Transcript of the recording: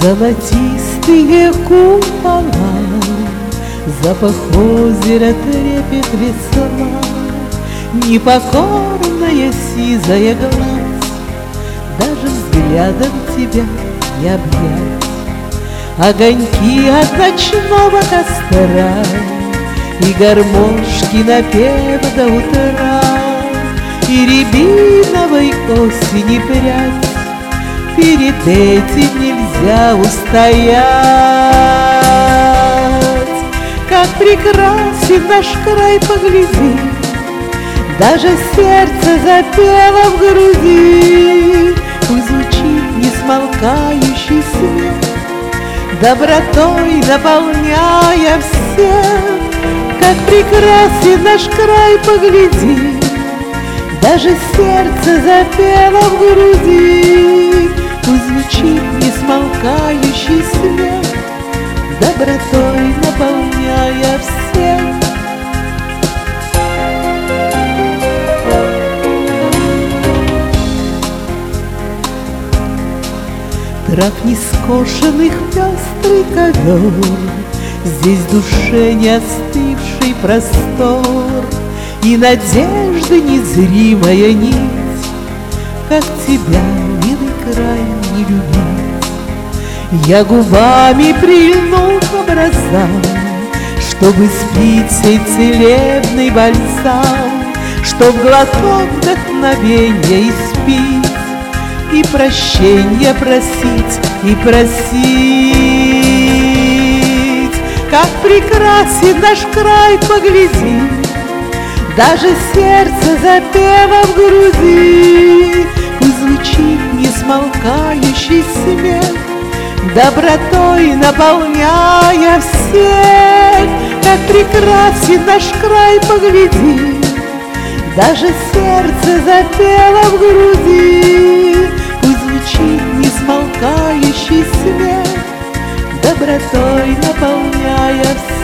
Золотистые купола, запах озера, трепет весла, непокорная сизая глаз, даже взглядом тебя не обнять. Огоньки от ночного костра и гармошки напев до утра, и рябиновой осени прядь, перед этим нельзя устоять. Как прекрасен наш край, погляди, даже сердце запело в груди. Пусть звучит несмолкающий смех, добротой наполняя всех. Как прекрасен наш край, погляди, даже сердце запело в груди. Пусть звучит несмолкающий смех, добротой наполняя всех. Трав нескошенных пестрый ковер, здесь душе не остывший простор, и надежды незримая нить. Как тебя, милый край, не любить? Я губами прильну к образам, чтобы спить сей целебный бальзам, чтоб глоток вдохновенья испить, и прощенья просить, и просить. Как прекрасен наш край, погляди, даже сердце запело в груди. Пусть звучит несмолкающий смех, добротой наполняя всех. Как прекрасен наш край, погляди, даже сердце запело в груди. Пусть звучит несмолкающий смех, добротой наполняя всех.